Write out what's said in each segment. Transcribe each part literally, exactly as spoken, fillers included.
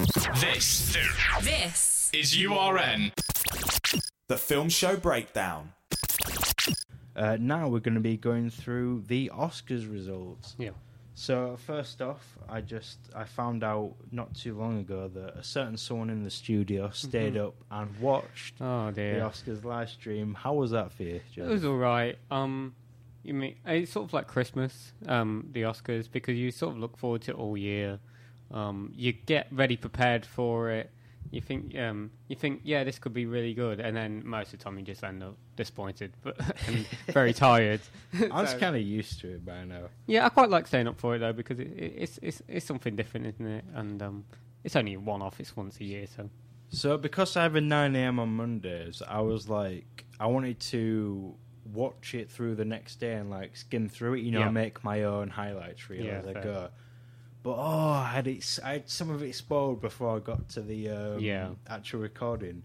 This, This is U R N. The Film Show Breakdown. Uh, now we're going to be going through the Oscars results. Yeah. So first off, I just I found out not too long ago that a certain someone in the studio stayed Mhm. up and watched Oh the dear. Oscars live stream. How was that for you, It was Joe? all right. Um, you mean it's sort of like Christmas, um, the Oscars, because you sort of look forward to it all year. Um, you get ready prepared for it. You think, um, you think, yeah, this could be really good, and then most of the time you just end up disappointed, but and very tired. I was So- kind of used to it by now. Yeah, I quite like staying up for it though, because it, it, it's it's it's something different, isn't it? And um, it's only a one-off. It's once a year, so So because I have a nine a.m. on Mondays, I was like, I wanted to watch it through the next day and like skim through it, you know, Yeah. make my own highlights reel Yeah, as I fair. go. But oh, I had it. s- I had some of it spoiled before I got to the um, Yeah. actual recording.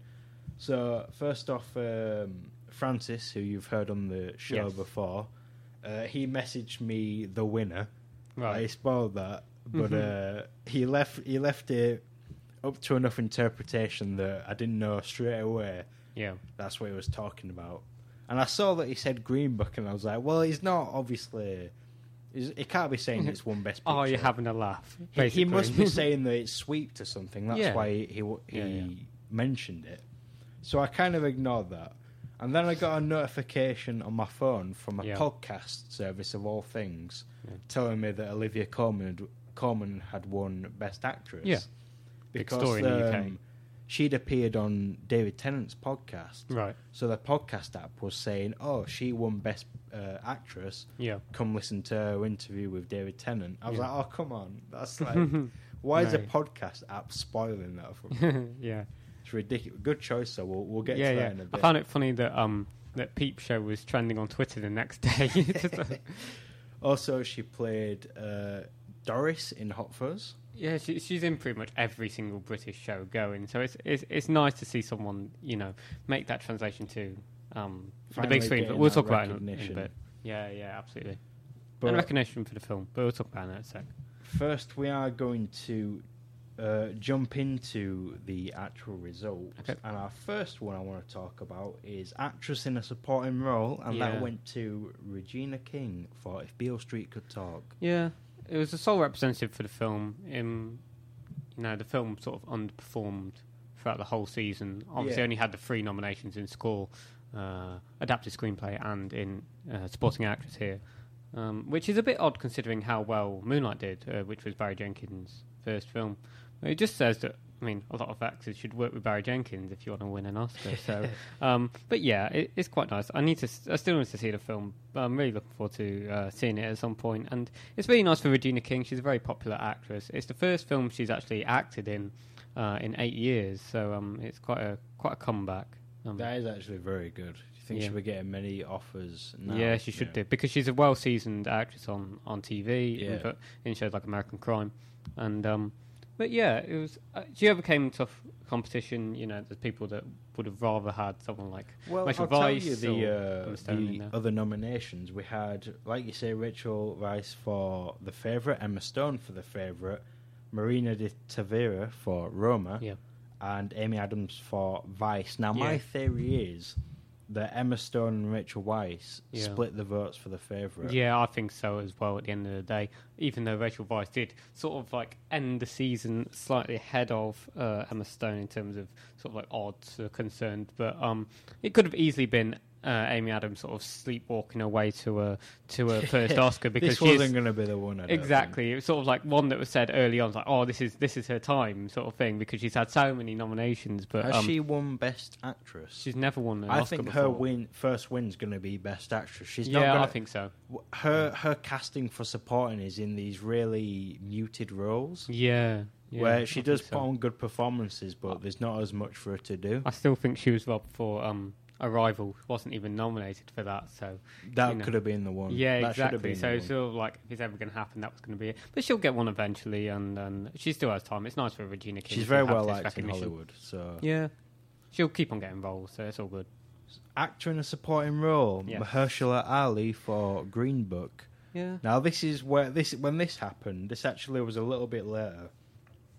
So first off, um, Francis, who you've heard on the show Yes. before, uh, he messaged me the winner. I right. spoiled that, but Mhm. uh, he left. He left it up to enough interpretation that I didn't know straight away. Yeah. That's what he was talking about. And I saw that he said Green Book, and I was like, well, he's not obviously. He's, he can't be saying it's one best picture. Oh, you're having a laugh. He, he basically. must be saying that it's sweet to something. That's Yeah. why he he, he Yeah, yeah. mentioned it. So I kind of ignored that. And then I got a notification on my phone from a Yeah. podcast service of all things Yeah. telling me that Olivia Colman had, Colman had won Best Actress. Yeah. Big Because story in the U K. um, she'd appeared on David Tennant's podcast. Right. So the podcast app was saying, oh, she won Best uh, Actress. Yeah. Come listen to her interview with David Tennant. I was Yeah. like, oh, come on. That's like, why is a Right. podcast app spoiling that for me? yeah. It's ridiculous. Good choice, though. We'll, we'll get yeah, to that yeah. in a I bit. found it funny that um that Peep Show was trending on Twitter the next day. Just like- Also, she played uh, Doris in Hot Fuzz. yeah, she, she's in pretty much every single British show going. So it's it's it's nice to see someone you know make that translation to um the Finally big screen. But getting we'll that talk about it in, a- in a recognition. bit. Yeah, yeah, absolutely. But and recognition for the film, but we'll talk about it in a sec. first, we are going to uh, jump into the actual results. Okay. And our first one I want to talk about is Actress in a Supporting Role, and Yeah. that went to Regina King for If Beale Street Could Talk. Yeah, it was the sole representative for the film. In you know, the film sort of underperformed throughout the whole season. Obviously, Yeah. only had the three nominations in score, uh, adapted screenplay, and in uh, supporting actress here, um, which is a bit odd considering how well Moonlight did, uh, which was Barry Jenkins' first film. It just says that. I mean, a lot of actors should work with Barry Jenkins if you want to win an Oscar. So, um, but yeah, it, it's quite nice. I need to. s- I still need to see the film. But I'm really looking forward to uh, seeing it at some point. And it's really nice for Regina King. She's a very popular actress. It's the first film she's actually acted in uh, in eight years. So um, it's quite a quite a comeback. Um, That is actually very good. Do you think Yeah. she'll be getting many offers now? yeah, she should do because she's a well-seasoned actress on, on T V Yeah. in, but in shows like American Crime, and um, but yeah, it was. Uh, she overcame tough competition. You know, there's people that would have rather had someone like Well, Rachel I'll tell Weisz you the, or uh, Emma Stone in the there. other nominations. We had, like you say, Rachel Weisz for The Favourite, Emma Stone for The Favourite, Marina de Tavira for Roma, Yeah. and Amy Adams for Vice. Now, my Yeah. theory is that Emma Stone and Rachel Weisz Yeah. split the votes for The Favourite. Yeah, I think so as well. At the end of the day, even though Rachel Weisz did sort of like end the season slightly ahead of uh, Emma Stone in terms of sort of like odds are concerned, but um, it could have easily been uh, Amy Adams sort of sleepwalking her way to a to her first Oscar because this she is- wasn't going to be the one. I don't exactly. It was sort of like one that was said early on, like, "Oh, this is this is her time," sort of thing, because she's had so many nominations. But think. Has um, she won Best Actress? she's never won an I Oscar think before. her win first win's going to be Best Actress. She's not Yeah, gonna, I think so. her her casting for supporting is in these really muted roles Yeah, yeah where she I does think put so. on good performances, but there's not as much for her to do. I still think she was robbed for um, Arrival. Wasn't even nominated for that, so That you know. could have been the one. yeah, that should have exactly. been So the it's one. sort of like if it's ever going to happen, that was going to be it. But she'll get one eventually, and, and she still has time. It's nice for Regina King. She's to very have well this liked in recognition. Hollywood. So Yeah, she'll keep on getting roles, so it's all good. actor in a supporting role, Yeah. Mahershala Ali for Green Book. Yeah, Now this is where this when this happened. This actually was a little bit later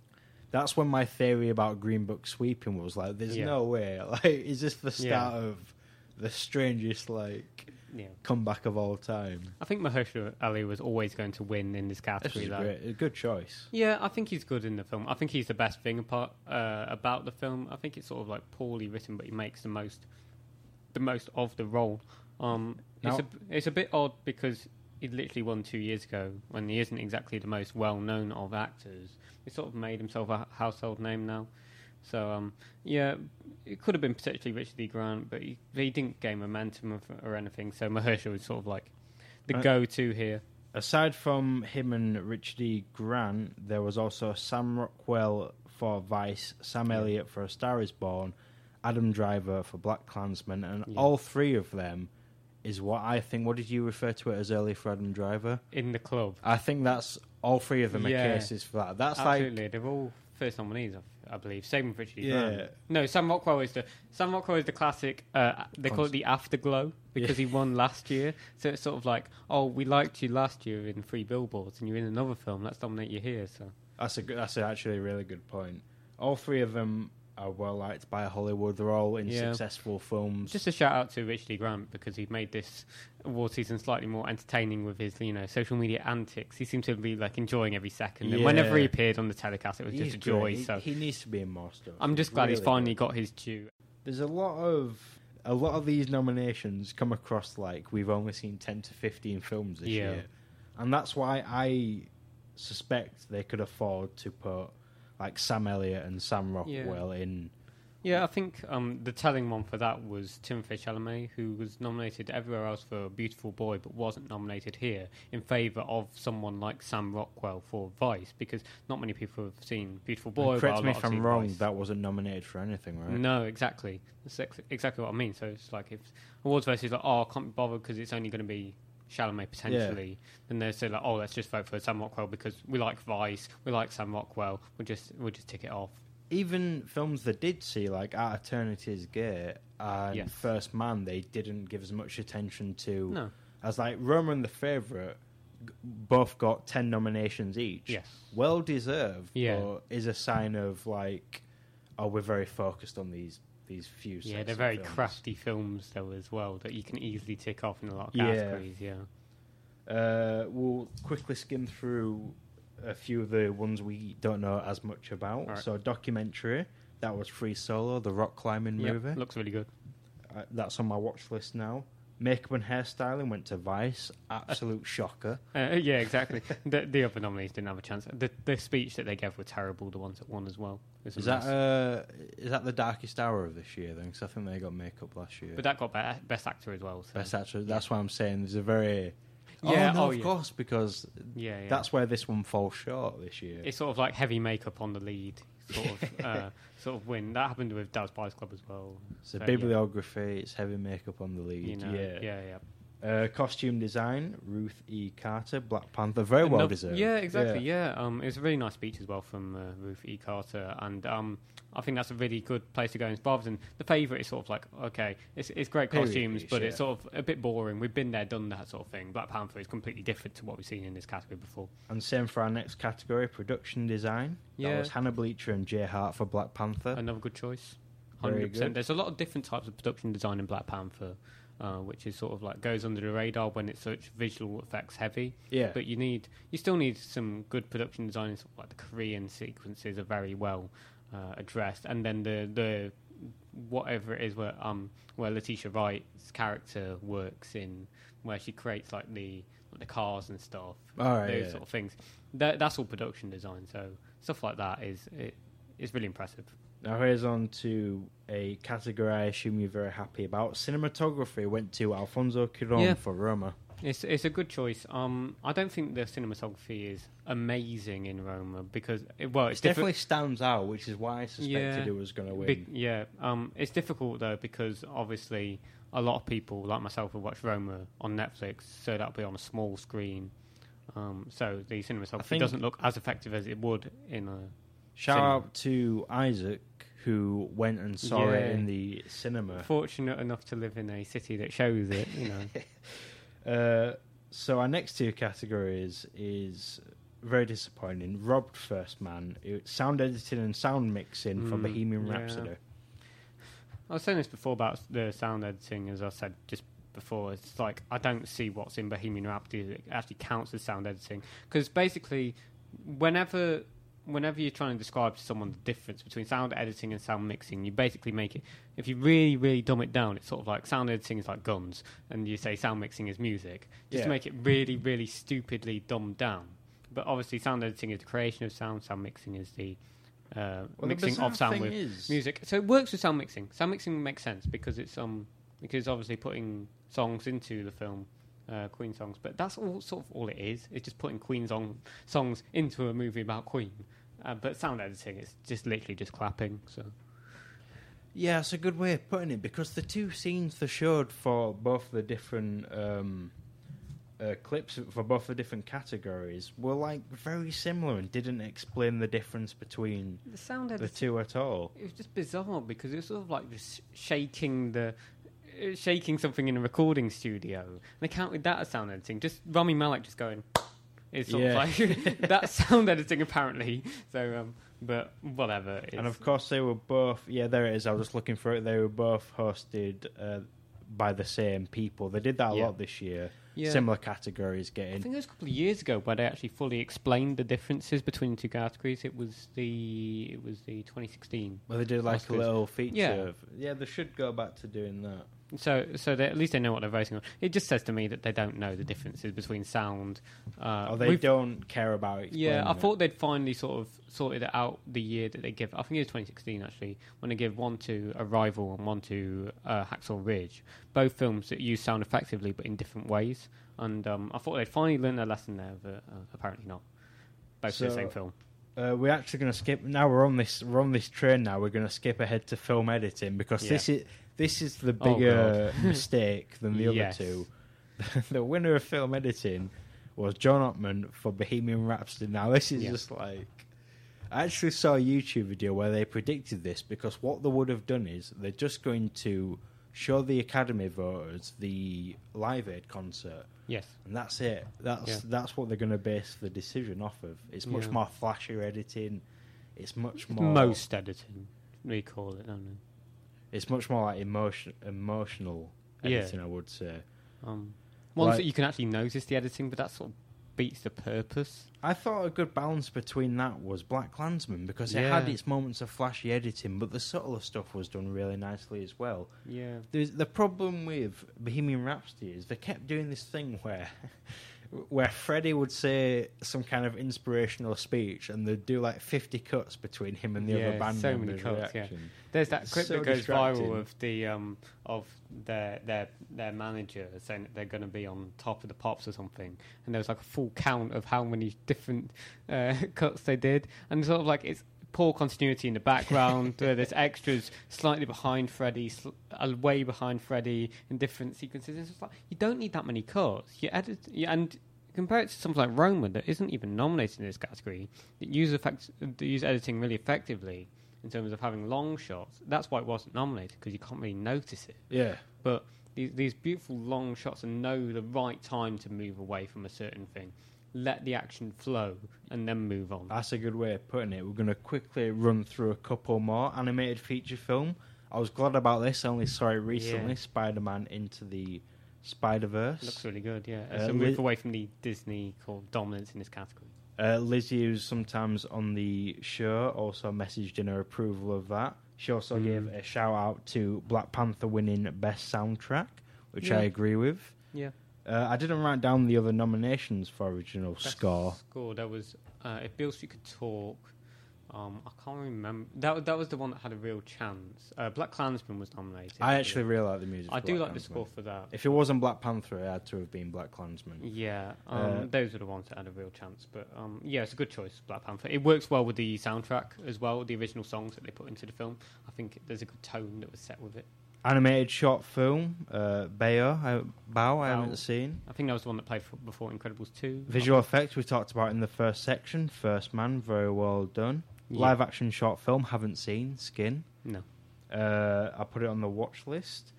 that's when my theory about Green Book sweeping was like, there's Yeah. no way. Like, is this the start Yeah. of the strangest like Yeah. comeback of all time? I think Mahershala Ali was always going to win in this This category. is though. great. A good choice. Yeah, I think he's good in the film. I think he's the best thing apart, uh, about the film. I think it's sort of like poorly written, but he makes the most, the most of the role. Um, it's Now- a it's a bit odd because he literally won two years ago when he isn't exactly the most well known of actors. He sort of made himself a household name now. So um, yeah, it could have been potentially Richard E. Grant, but he, he didn't gain momentum or, or anything. So Mahershala was sort of like the Uh, go-to here. Aside from him and Richard E. Grant, there was also Sam Rockwell for Vice, Sam Yeah. Elliott for A Star Is Born, Adam Driver for Black Klansman, and Yeah. all three of them is what I think. What did you refer to it as earlier for Adam Driver? In the club. I think that's all three of them Yeah. are cases for that. That's Absolutely, like they're all first nominees, I, I believe. Same with Richard E. Yeah. Grant. No, Sam Rockwell is the Sam Rockwell is the classic. Uh, they call it the afterglow because he won last year. So it's sort of like, oh, we liked you last year in Three Billboards, and you're in another film. Let's nominate you here. So that's a good, that's actually a really good point. All three of them are well liked by Hollywood. They're all in Yeah. successful films. just a shout out to Richard E. Grant because he made this award season slightly more entertaining with his, you know, social media antics. He seemed to be like enjoying every second, and whenever Yeah. he appeared on the telecast, it was He's just a joy. great. He- So he needs to be in more stuff. I'm just glad he's Really finally good. got his due. There's a lot of a lot of these nominations come across like we've only seen ten to fifteen films this Yeah. year, and that's why I suspect they could afford to put like Sam Elliott and Sam Rockwell in. Yeah, I think um, the telling one for that was Timothée Chalamet, who was nominated everywhere else for Beautiful Boy, but wasn't nominated here in favour of someone like Sam Rockwell for Vice, because not many people have seen Beautiful Boy. And but correct a me lot if have I'm seen wrong. Vice. That wasn't nominated for anything, right? No, exactly. That's ex- exactly what I mean. So it's like if awards versus like, oh, I can't be bothered because it's only going to be Chalamet potentially, then they say like, oh, let's just vote for Sam Rockwell because we like Vice, we like Sam Rockwell. We'll just we'll just tick it off. Even films that did see, like At Eternity's Gate and Yes. First Man, they didn't give as much attention to No. as like Roma and The Favourite. g- Both got ten nominations each. Yes. Well deserved. Yeah. But is a sign of like, oh, we're very focused on these these few. Yeah, sets they're of very films. crafty films though as well that you can easily tick off in a lot of Yeah. categories. Yeah. Uh, we'll quickly skim through a few of the ones we don't know as much about. Alright. So, documentary, that was Free Solo, the rock climbing Yep, movie. looks really good. Uh, that's on my watch list now. Makeup and hairstyling went to Vice. Absolute shocker. Uh, yeah, exactly. the, the other nominees didn't have a chance. The the speech that they gave were terrible. The ones that won as well. It was a Is that mess. uh, is that the darkest hour of this year then? Because I think they got makeup last year. But that got be- best actor as well. So. Best actor. That's why I'm saying there's a very. Yeah, oh no, oh, of yeah. course, because Yeah, yeah. that's where this one falls short this year. It's sort of like heavy makeup on the lead, sort of, uh, sort of win. That happened with Dallas Buyers Club as well. It's a So, yeah. bibliography. It's heavy makeup on the lead. You know, yeah. yeah, yeah. Uh, costume design, Ruth E. Carter, Black Panther, very well Another- deserved. Yeah, exactly. Yeah, Um, it was a really nice speech as well from uh, Ruth E. Carter, and um, I think that's a really good place to go. And rather than the favourite is sort of like, okay, it's it's great Period costumes, piece, but yeah. it's sort of a bit boring. We've been there, done that sort of thing. Black Panther is completely different to what we've seen in this category before. And same for our next category, production design. That Yeah. was Hannah Bleacher and Jay Hart for Black Panther. Another good choice. Very Hundred percent. good. There's a lot of different types of production design in Black Panther, uh, which is sort of like goes under the radar when it's such visual effects heavy. Yeah. But you need, you still need some good production design. Sort of like the Korean sequences are very well uh, addressed, and then the the whatever it is where um where Letitia Wright's character works in, where she creates like the like the cars and stuff, All right, those yeah. sort of things. That, that's all production design. So stuff like that is it is really impressive. Now here's on to a category I assume you're very happy about. Cinematography went to Alfonso Cuarón Yeah. for Roma. It's it's a good choice. Um, I don't think the cinematography is amazing in Roma because it, well, it's It definitely diffi- stands out, which is why I suspected Yeah. it was going to win. Big, yeah, um, it's difficult though because obviously a lot of people like myself will watch Roma on Netflix, so that'll be on a small screen. Um, so the cinematography think- doesn't look as effective as it would in a. Shout cinema. out to Isaac, who went and saw it Yeah. in the cinema. Fortunate enough to live in a city that shows it, you know. Uh, so our next two categories is very disappointing. Robbed First Man. It, sound editing and sound mixing for Mm, Bohemian yeah. Rhapsody. I was saying this before about the sound editing, as I said just before. It's like I don't see what's in Bohemian Rhapsody that actually counts as sound editing, because basically, whenever whenever you're trying to describe to someone the difference between sound editing and sound mixing, you basically make it. If you really, really dumb it down, it's sort of like sound editing is like guns, and you say sound mixing is music. Just Yeah. to make it really, really stupidly dumbed down. But obviously, sound editing is the creation of sound. Sound mixing is the uh, Well, the mixing bizarre of sound thing with is- music. So it works with sound mixing. Sound mixing makes sense because it's um because obviously putting songs into the film, uh, Queen songs. But that's all sort of all it is. It's just putting Queen song songs into a movie about Queen. Uh, but sound editing is just literally just clapping. So Yeah, it's a good way of putting it, because the two scenes they showed for both the different um, uh, clips for both the different categories were like very similar and didn't explain the difference between the sound the editing. two at all. It was just bizarre because it was sort of like just shaking the. uh, Shaking something in a recording studio, and they counted that as sound editing. Just Rami Malek just going, it's sort Yeah. of like that's sound editing apparently. So, um, but whatever. It's, And of course, they were both. Yeah, there it is. I was just looking for it. They were both hosted uh, by the same people. They did that a Yeah. lot this year. Yeah. Similar categories I getting. think it was a couple of years ago where they actually fully explained the differences between the two categories. It was the it was the twenty sixteen. Well, they did like Oscars. a little feature. Yeah. Of, yeah, they should go back to doing that. So, so they, at least they know what they're voting on. It just says to me that they don't know the differences between sound. Uh, Or they we've- don't care about explaining Yeah, I it. thought they'd finally sort of sorted it out the year that they give. I think it was twenty sixteen actually, when they give one to Arrival and one to uh, Hacksaw Ridge, both films that use sound effectively but in different ways. And um, I thought they'd finally learned their lesson there, but uh, apparently not. Both So- the same film. Uh, we're actually going to skip. Now we're on this. We're on this train. Now we're going to skip ahead to film editing, because Yeah. this is this is the Oh, bigger mistake than the Yes. other two. The winner of film editing was John Ottman for Bohemian Rhapsody. Now this is Yeah. just like. I actually saw a YouTube video where they predicted this, because what they would have done is they're just going to show the Academy voters the Live Aid concert. Yes. And that's it. That's Yeah. that's what they're going to base the decision off of. It's much Yeah. more flashier editing. It's much more Most editing, we call it, don't we? It's much more like emotion emotional Yeah. editing, I would say. Um, ones Like- that you can actually notice the editing, but that sort of beats the purpose. I thought a good balance between that was Black Klansman, because it had Yeah. its moments of flashy editing, but the subtler stuff was done really nicely as well. Yeah. There's, the problem with Bohemian Rhapsody is they kept doing this thing where where Freddie would say some kind of inspirational speech, and they'd do like fifty cuts between him and the Yeah, other band so many members' cuts, yeah. reaction. There's that It's clip so that goes distracting. viral of the um, of their their their manager saying that they're going to be on top of the pops or something, and there was like a full count of how many different uh, cuts they did, and sort of like it's poor continuity in the background. Where there's extras slightly behind Freddie, sl- uh, way behind Freddie in different sequences. It's just like you don't need that many cuts. You edit you, and compare it to something like Roma that isn't even nominated in this category. That use effects, that use editing really effectively in terms of having long shots. That's why it wasn't nominated, because you can't really notice it. Yeah. But these these beautiful long shots and know the right time to move away from a certain thing, let the action flow, and then move on. That's a good way of putting it. We're going to quickly run through a couple more. Animated feature film. I was glad about this. I only saw it recently. Yeah. Spider-Man Into the Spider-Verse. Looks really good, yeah. Uh, It's a move li- away from the Disney called dominance in this category. Uh, Lizzie, who's sometimes on the show, also messaged in her approval of that. She also Mm. gave a shout out to Black Panther winning Best Soundtrack, which Yeah. I agree with. Yeah. Uh, I didn't write down the other nominations for original Best score. Score. There was uh, If Beale Street Could Talk. Um, I can't remember. That that was the one that had a real chance. Uh, Black Klansman was nominated. I actually really like the music. I for do Black like the Klansman. score for that. If it wasn't Black Panther, it had to have been Black Klansman. Yeah, um, Uh, those are the ones that had a real chance. But um, yeah, it's a good choice, Black Panther. It works well with the soundtrack as well, the original songs that they put into the film. I think there's a good tone that was set with it. Animated short film, uh, Bao, I, Bao, I Bao. haven't seen. I think that was the one that played for, before Incredibles two. Visual effects we talked about in the first section. First Man, very well done. Yeah. Live action short film, haven't seen. Skin. No. Uh, I put it on the watch list.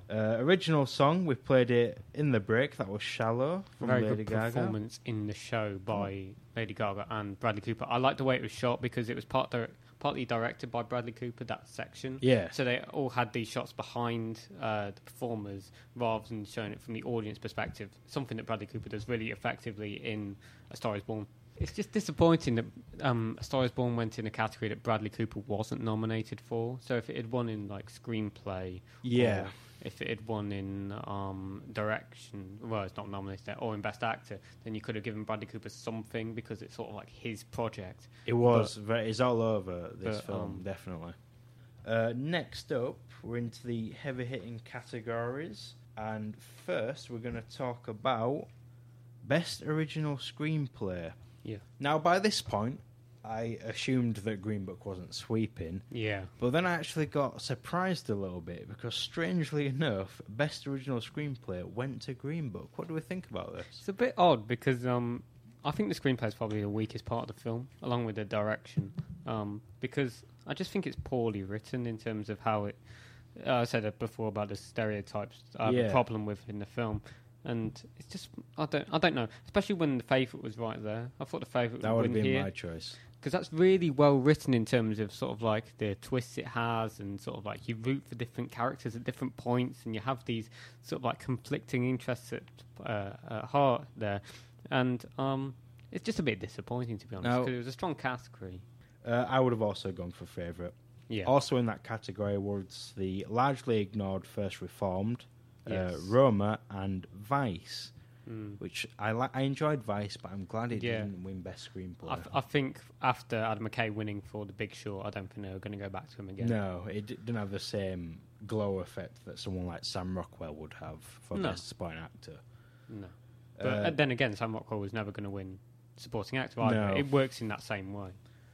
Uh, original song, we played it in the break. That was "Shallow" from Very Lady good Gaga. performance in the show by Lady Gaga and Bradley Cooper. I liked the way it was shot because it was part di- partly directed by Bradley Cooper, that section. Yeah. So they all had these shots behind uh, the performers rather than showing it from the audience perspective, something that Bradley Cooper does really effectively in A Star is Born. It's just disappointing that um, A Star is Born went in a category that Bradley Cooper wasn't nominated for. So if it had won in like screenplay, Yeah. or if it had won in um, direction, well, it's not nominated there, or in Best Actor, then you could have given Bradley Cooper something because it's sort of like his project. It was. Very, it's all over this but, film, um, definitely. Uh, next up, we're into the heavy-hitting categories. And first, we're going to talk about Best Original Screenplay. Yeah. Now, by this point, I assumed that Green Book wasn't sweeping. Yeah. But then I actually got surprised a little bit because, strangely enough, Best Original Screenplay went to Green Book. What do we think about this? It's a bit odd because um, I think the screenplay is probably the weakest part of the film, along with the direction, um, because I just think it's poorly written in terms of how it. Uh, I said it before about the stereotypes I have Yeah. a problem with in the film, and it's just I don't I don't know, especially when The Favourite was right there. I thought The Favourite That would would have win been here. my choice. Because that's really well written in terms of sort of like the twists it has, and sort of like you root for different characters at different points, and you have these sort of like conflicting interests at, uh, at heart there, and um, it's just a bit disappointing to be honest Now- because it was a strong category. Uh, I would have also gone for favourite. Yeah, Also in that category was the largely ignored First Reformed, Yes. uh, Roma, and Vice, Mm. which I li- I enjoyed Vice, but I'm glad it Yeah. didn't win Best Screenplay. I, th- I think after Adam McKay winning for The Big Short, I don't think they're going to go back to him again. No, it d- didn't have the same glow effect that someone like Sam Rockwell would have for No. Best Supporting Actor. No. But Uh, uh, then again, Sam Rockwell was never going to win supporting actor either. No. It works in that same way.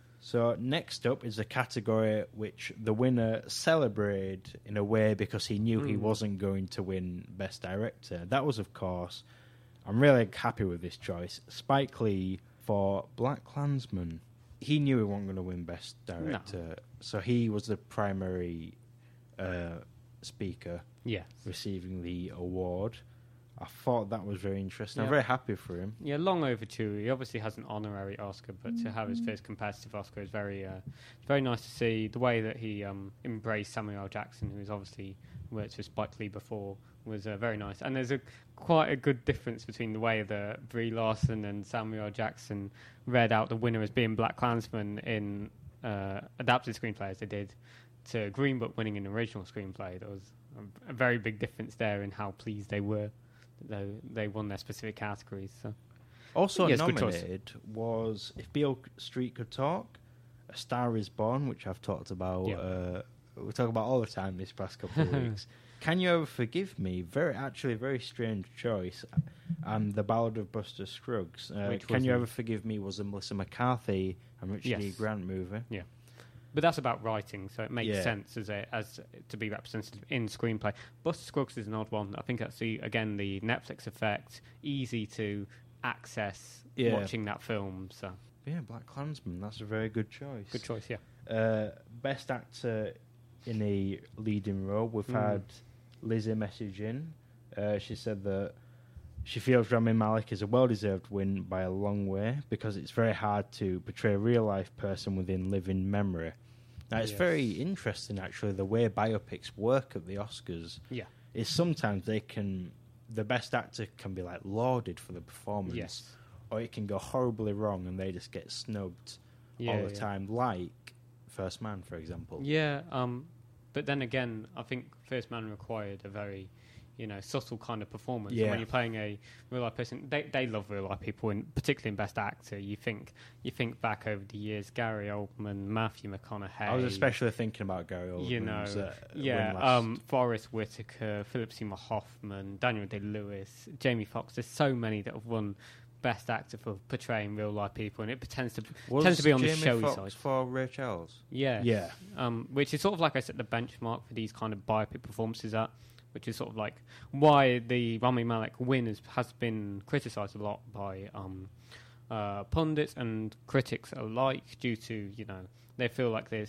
So next up is a category which the winner celebrated in a way because he knew he Mm. wasn't going to win Best Director. That was, of course, I'm really happy with this choice, Spike Lee for Black Klansman. He knew he wasn't going to win Best Director, so he was the primary uh, speaker Yes. receiving the award. I thought that was very interesting. I'm Yeah. very happy for him. Yeah, long overdue. He obviously has an honorary Oscar, but to have his first competitive Oscar is very, uh, it's very nice to see. The way that he um, embraced Samuel L. Jackson, who's obviously worked with Spike Lee before, was uh, very nice. And there's a quite a good difference between the way that Brie Larson and Samuel L. Jackson read out the winner as being Black Klansman in uh, adapted screenplay as they did to Green Book winning an original screenplay. There was a, a very big difference there in how pleased they were. Though they won their specific categories. So. Also Yes, good choice. nominated was If Beale Street Could Talk, A Star Is Born, which I've talked about. Yeah. Uh, we talk about all the time this past couple of weeks. Can You Ever Forgive Me? Very, actually, very strange choice. And The Ballad of Buster Scruggs. Uh, Which Can was You the- Ever Forgive Me was a Melissa McCarthy and Richard Yes. E. Grant movie. Yeah, but that's about writing, so it makes Yeah. sense as a, as to be represented in screenplay. Buster Scruggs is an odd one. I think that's the again the Netflix effect, easy to access Yeah. watching that film. So Yeah, Black Klansman. That's a very good choice. good choice, yeah. Uh, best actor in a leading role, we've Mm. had Lizzie message in. Uh, she said that she feels Rami Malek is a well-deserved win by a long way because it's very hard to portray a real-life person within living memory. Now, it's Yes. very interesting, actually, the way biopics work at the Oscars. Yeah. Is sometimes they can, the best actor can be like lauded for the performance, Yes. or it can go horribly wrong and they just get snubbed Yeah, all the yeah. time, like First Man, for example. Yeah, um, but then again, I think First Man required a very, you know, subtle kind of performance. And Yeah. when you're playing a real life person, they they love real life people, and particularly in Best Actor. You think you think back over the years, Gary Oldman, Matthew McConaughey. I was especially thinking about Gary Oldman's you know, uh, yeah, win last- um, Forrest Whitaker, Philip Seymour Hoffman, Daniel Day-Lewis, Jamie Foxx. There's so many that have won Best Actor for portraying real life people, and it tends to Was tends to be on Jamie the showy Foxx side. for Ray Charles. Yeah, Yeah. Um, which is sort of like I set the benchmark for these kind of biopic performances at, which is sort of like why the Rami Malek win has, has been criticised a lot by um, uh, pundits and critics alike due to, you know, they feel like there's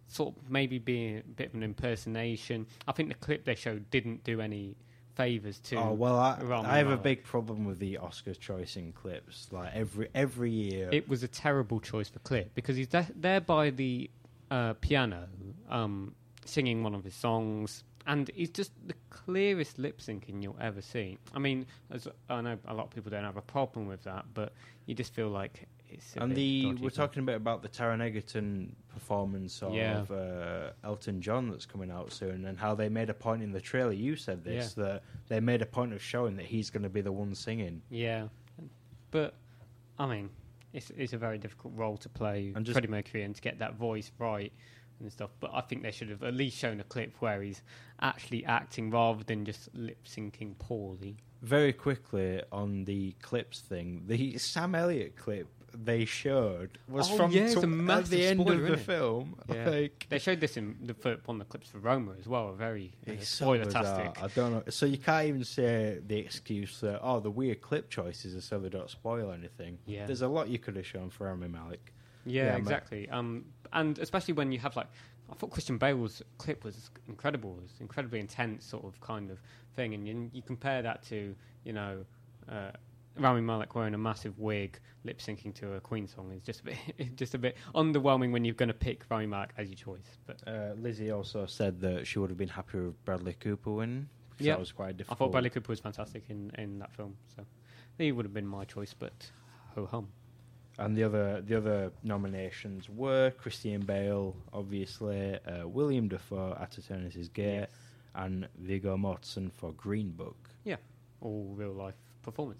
sort of maybe being a bit of an impersonation. I think the clip they showed didn't do any favours to. Oh well, I, Rami I have a Malek. big problem with the Oscar choice in clips. Like every every year, It was a terrible choice for clip because he's there, there by the uh, piano, um, singing one of his songs, and he's just the clearest lip syncing you'll ever see. I mean, as I know a lot of people don't have a problem with that, but you just feel like it's. A and bit the dodgy we're for- talking a bit about the Taron Egerton performance of Yeah. uh, Elton John that's coming out soon, and how they made a point in the trailer. You said this that they made a point of showing that he's going to be the one singing. Yeah, but I mean, it's it's a very difficult role to play, And just- Freddie Mercury, and to get that voice right and stuff. But I think they should have at least shown a clip where he's actually acting rather than just lip syncing poorly. Very quickly on the clips thing, the Sam Elliott clip they showed was Oh, from yeah, it's a to- at massive the end spoiler, of the isn't it? film. Yeah. Like, They showed this in the fir- one of the clips for Roma as well. Very uh, it's so spoiler-tastic. bizarre. I don't know. So you can't even say the excuse that oh the weird clip choices are so they don't spoil anything. Yeah. There's a lot you could have shown for Rami Malek. Yeah, Yeah, mate. exactly. Um, and especially when you have like, I thought Christian Bale's clip was incredible. It was incredibly intense, sort of kind of thing. And you, you compare that to, you know, uh, Rami Malek wearing a massive wig, lip syncing to a Queen song. It's just a bit, it's just a bit underwhelming when you're going to pick Rami Malek as your choice. But Uh, Lizzie also said that she would have been happy with Bradley Cooper winning. Yeah. That was quite I difficult. thought Bradley Cooper was fantastic in, in that film, so he would have been my choice. But ho hum. And the other the other nominations were Christian Bale, obviously, uh, William Dafoe, At Eternity is Gay, Yes. and Viggo Mortensen for Green Book. Yeah, all real life performances.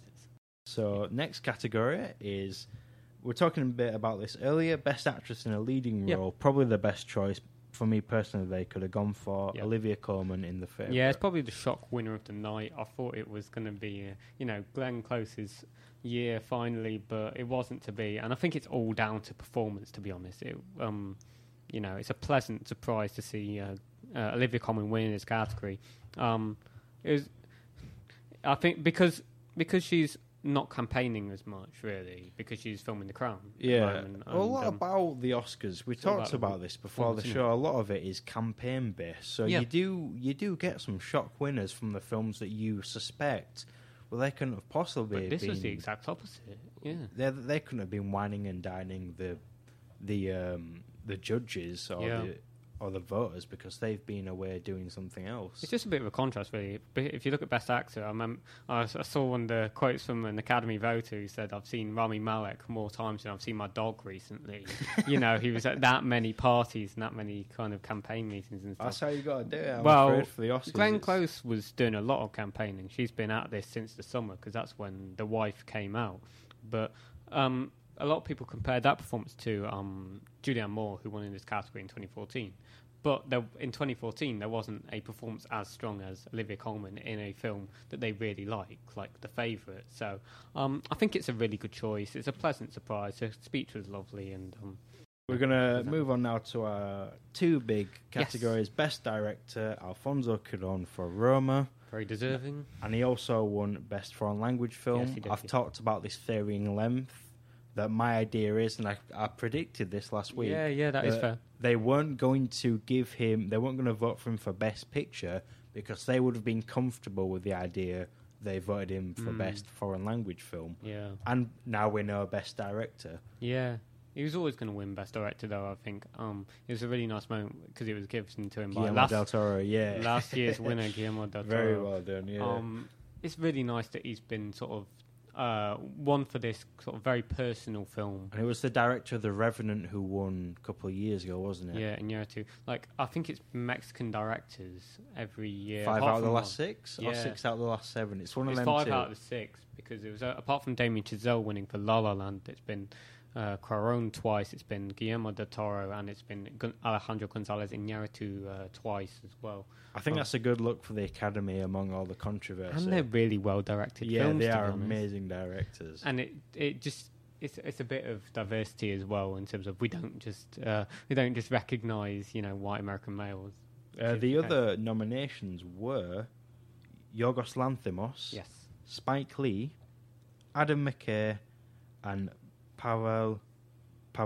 So next category is, we're talking a bit about this earlier, Best Actress in a Leading Yep. Role. Probably the best choice for me personally they could have gone for Yep. Olivia Colman in The Favourite. Yeah, it's probably the shock winner of the night. I thought it was going to be, uh, you know, Glenn Close's year finally, but it wasn't to be. And I think it's all down to performance, to be honest. It, um, you know, it's a pleasant surprise to see uh, uh, Olivia Colman win in this category. Um, it was, I think, because because she's not campaigning as much, really, because she's filming The Crown. at the Yeah, moment, a lot and, um, about the Oscars. We it's all talked about about this before the performance, show. A lot of it is campaign based, so Yeah. you do you do get some shock winners from the films that you suspect. Well, they couldn't have possibly. but this been, was the exact opposite. Yeah. They they couldn't have been whining and dining the the um, the judges or Yeah. the or the voters because they've been away doing something else. It's just a bit of a contrast, really. But if you look at Best Actor, I, remember, I, s- I saw one of the quotes from an Academy voter who said, "I've seen Rami Malek more times than I've seen my dog recently." You know, he was at that many parties and that many kind of campaign meetings and stuff. That's how you got to do it. I'm well, afraid for the Oscars. Glenn it's- Close was doing a lot of campaigning. She's been at this since the summer because that's when The Wife came out. But um, a lot of people compared that performance to um, Julianne Moore, who won in this category in twenty fourteen. But there, in twenty fourteen, there wasn't a performance as strong as Olivia Colman in a film that they really like, like The Favourite. So um, I think it's a really good choice. It's a pleasant surprise. Her speech was lovely, and um, We're going to move on now to our two big Yes. categories. Best Director, Alfonso Cuarón for Roma. very deserving. And he also won Best Foreign Language Film. Yes, he did, I've yeah. talked about this theory in length. That my idea is, and I, I predicted this last week. Yeah, yeah, that is that fair. They weren't going to give him, they weren't going to vote for him for Best Picture because they would have been comfortable with the idea they voted him for Mm. Best Foreign Language Film. Yeah, And now we know Best Director. yeah. He was always going to win Best Director, though. I think um, it was a really nice moment because it was given to him by Guillermo last, del Toro, yeah. last year's winner, Guillermo del Toro. Very well done, yeah. Um, it's really nice that he's been sort of uh, won for this sort of very personal film. and it was the director of The Revenant who won a couple of years ago, wasn't it? Yeah, in year two. Like, I think it's Mexican directors every year. Five apart out of the from last one. six? Or Yeah. six out of the last seven? It's one It's of them five two. out of the six because it was uh, apart from Damien Chazelle winning for La La Land, it's been uh, Cuarón twice, it's been Guillermo del Toro, and it's been Gun- Alejandro Gonzalez Iñárritu uh, twice as well. I think Oh. that's a good look for the Academy among all the controversy. And they're really well directed yeah, films. they to be are honest. amazing directors. And it it just it's it's a bit of diversity as well in terms of we don't just uh, we don't just recognise you know white American males. Uh, which the is okay. other nominations were Yorgos Lanthimos, Yes. Spike Lee, Adam McKay, and Pavel Pavel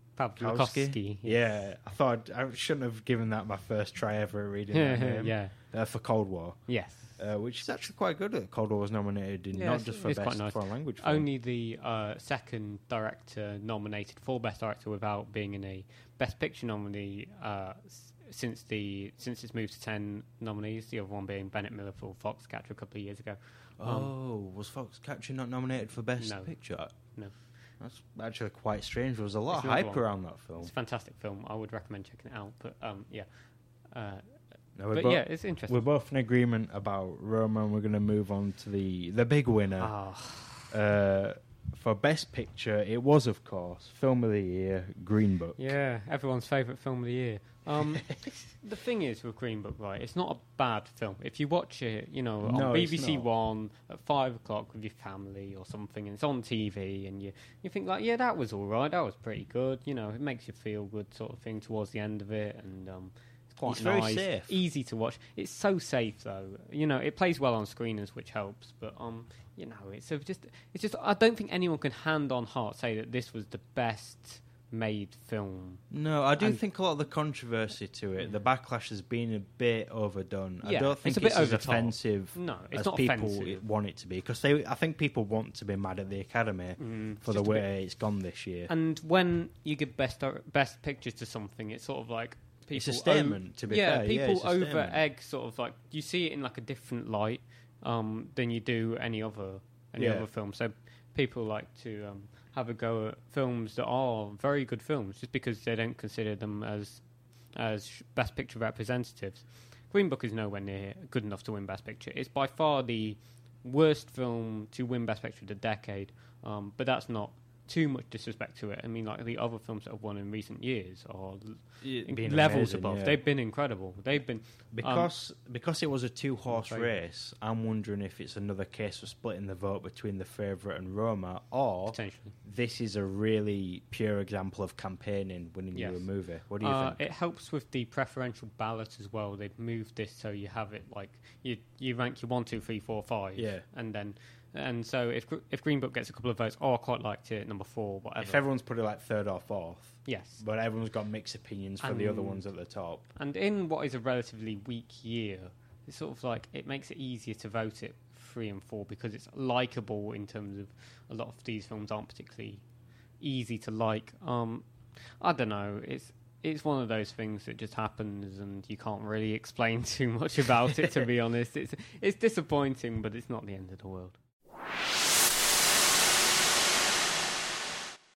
Pawlikowski. Yeah, I thought I'd, I shouldn't have given that my first try ever at reading that name. Yeah. Uh, for Cold War. Yes. Uh, which is actually quite good that Cold War was nominated in, Yeah, not it's- just for it's Best quite nice. Foreign Language film. Only the uh, second director nominated for Best Director without being in a Best Picture nominee uh, s- since the since it's moved to ten nominees. The other one being Bennett Miller for Foxcatcher a couple of years ago. Um, Oh, was Foxcatcher not nominated for Best No. Picture? No. That's actually quite strange. There was a lot It's of another hype one. around that film. It's a fantastic film. I would recommend checking it out. But um, yeah, uh, No, we're but bo- yeah, it's interesting. We're both in agreement about Roma, and we're going to move on to the, the big winner. Ah, Uh, for Best Picture, it was, of course, Film of the Year, Green Book. yeah, everyone's favourite film of the year. Um, the thing is with Green Book, right? It's not a bad film. If you watch it, you know, on No, B it's B C not. One at five o'clock with your family or something, and it's on T V, and you you think like, yeah, that was all right, that was pretty good. You know, it makes you feel good, sort of thing, towards the end of it, and um, it's quite It's very nice, safe. easy to watch. It's so safe though. You know, it plays well on screeners, which helps, but um, you know, it's a, just it's just I don't think anyone can hand on heart say that this was the best made film. No, I do And- think a lot of the controversy to it, the backlash has been a bit overdone. I Yeah, don't it's think a bit it's as over the top. offensive No, it's as not people offensive. want it to be. Because they, I think people want to be mad at the Academy Mm, for it's the just a bit- way it's gone this year. And when you give best best pictures to something, it's sort of like people It's a statement, to be yeah, fair. Yeah, people it's a over statement. egg sort of like you see it in like a different light um, than you do any other any Yeah. other film. So people like to um, have a go at films that are very good films just because they don't consider them as as sh- best picture representatives. Green Book is nowhere near good enough to win best picture. It's by far the worst film to win best picture of the decade, um, but that's not too much disrespect to it. I mean, like the other films that have won in recent years are l- Been levels amazing, above. yeah. They've been incredible. They've been Because because it was a two horse Right. race, I'm wondering if it's another case of splitting the vote between The Favourite and Roma, or potentially. this is a really pure example of campaigning winning you Yes. a movie. What do you Uh, think? it helps with the preferential ballot as well. They've moved this so you have it like you you rank your one, two, three, four, five, Yeah. and then and so if Gr- if Green Book gets a couple of votes, oh, I quite liked it, number four, whatever. If everyone's put it like third or fourth, yes, but everyone's got mixed opinions for the other And- ones at the top. and in what is a relatively weak year, it's sort of like it makes it easier to vote it three and four because it's likable in terms of a lot of these films aren't particularly easy to like. Um, I don't know. It's it's one of those things that just happens and you can't really explain too much about it. To be honest, it's it's disappointing, but it's not the end of the world.